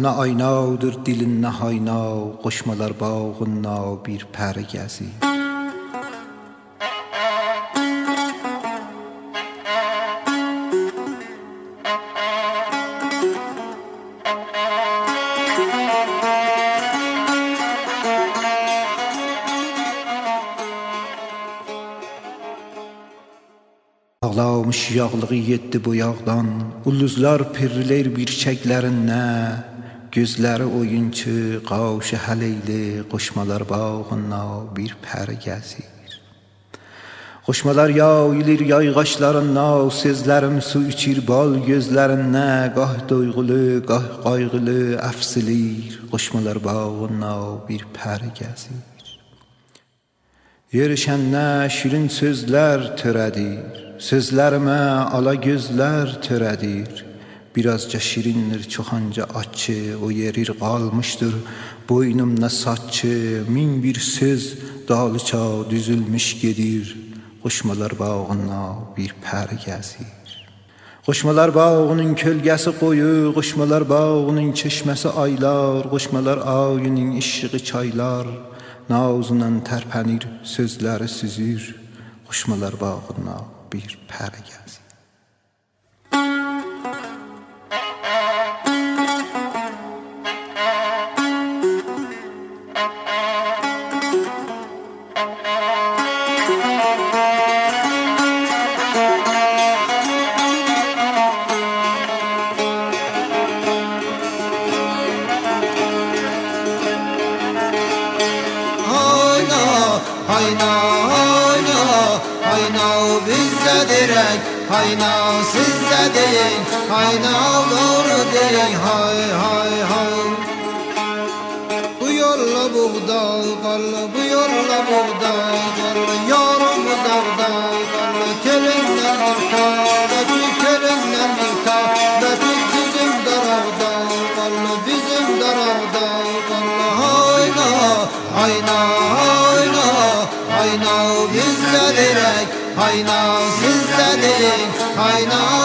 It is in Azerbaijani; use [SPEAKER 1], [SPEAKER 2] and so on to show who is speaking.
[SPEAKER 1] Sözünə aynavdır dilinə haynav, qoşmalar bağınna bir pəri gəzir. Ağlamış yağlığı yeddi boyaqdan, ulduzlar pirlər bir çəklərinə, gözləri oyunçu, qavşı həleyli, qoşmalar bağına bir pəri gəzir. Qoşmalar yayılır yayğaşlarına, sözlərim su içir bal gözlərinə, qah doyğulu, qah qayğılı əfsilir, qoşmalar bağına bir pəri gəzir. Yerişənə şirin sözlər törədir, sözlərimə ala gözlər törədir. Birazca şirindir, çoxanca açı, o yerir qalmışdır boynumda saçı. Min bir söz dalıça düzülmüş gedir, qoşmalar bağına bir pəri gəzir. Qoşmalar bağının kölgəsi qoyu, qoşmalar bağının çeşməsi aylar, qoşmalar ayının işığı çaylar, nazından tərpənir, sözləri süzür, qoşmalar bağına bir pəri gəzir.
[SPEAKER 2] Hayna, hayna, hayna bizde direk, hayna sizde değil, hayna doğru değil, hay hay hay. Bu yolla buğday qallı, bu yolla buğday qallı, yarımız avda qallı, kelinden yırta, vəti kelinden yırta, vəti bizim darağda qallı, bizim darağda qallı, hayna, hayna, hayna. Hayna bizde direk, hayna sizde değil, hayna